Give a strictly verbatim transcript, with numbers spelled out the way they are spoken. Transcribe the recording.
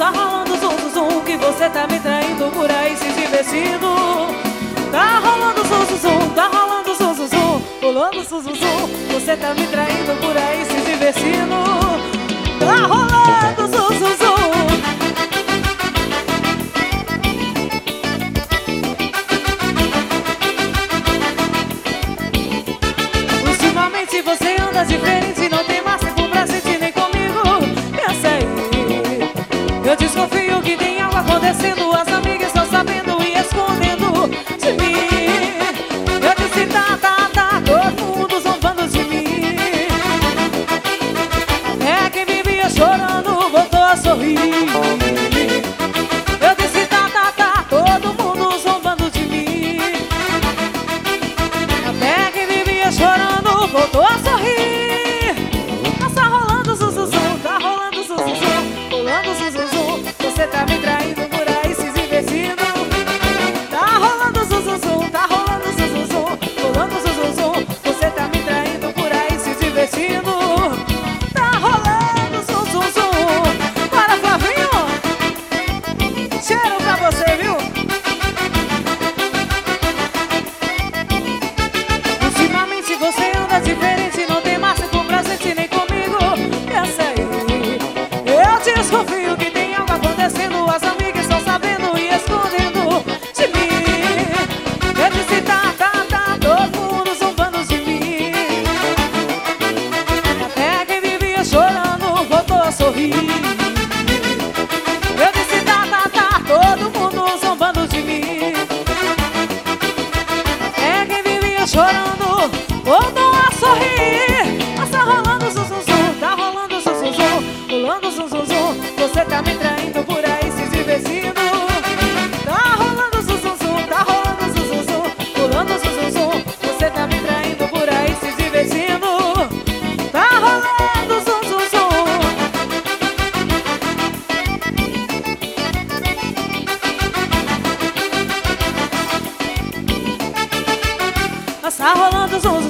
Tá rolando zum, zum, zum, que você tá me traindo por aí se divertindo. Tá rolando zum, zum, zum, tá rolando zum, zum, zum, rolando zum, zum, zum, você tá me traindo por aí se divertindo. Tá rolando zum, zum, zum. Ultimamente você anda diferente, não tem mais tempo pra sentir nem comigo. Pensa aí, eu desconfio que tem algo acontecendo. As amigas estão sabendo e escondendo de mim. Eu disse tá, tá, tá, todo mundo zombando de mim. É quem vivia chorando voltou a sorrir. Eu disse tá, tá, tá, todo mundo zombando de mim. Até quem vivia chorando voltou a sorrir. Tá rolando zum, zum, zum, tá rolando zum, zum, zum, rolando zum, zum, zum, você tá me traindo por aí se divertindo. Tá rolando zum, zum, zum, tá rolando zum, zum, zum, rolando zum, zum, zum, você tá me traindo por aí se divertindo. Tá rolando zum, zum, zum. Para, Flavinho, cheiro pra você, viu? Ultimamente você anda diferente, não tem mais tempo pra sentir nem comigo. Pensa aí, eu desconfio que tem algo acontecendo. As amigas estão sabendo e escondendo de mim. Eu disse tá, tá, tá, todo mundo zombando de mim. Até quem vivia chorando voltou a sorrir. Eu disse tá, tá, tá, todo mundo zombando de mim. Até quem vivia chorando voltou a sorrir. Mas tá rolando zum, zum, zum, tá rolando zum, zum, zum, rolando zum, zum, zum, você tá me traindo por aí se divertindo. Tá rolando zum, zum, zum, tá rolando zum, zum, zum, rolando zum, zum, zum, você tá me traindo por aí se divertindo. Tá rolando zum, zum, zum. Mas tá rolando zum, zum,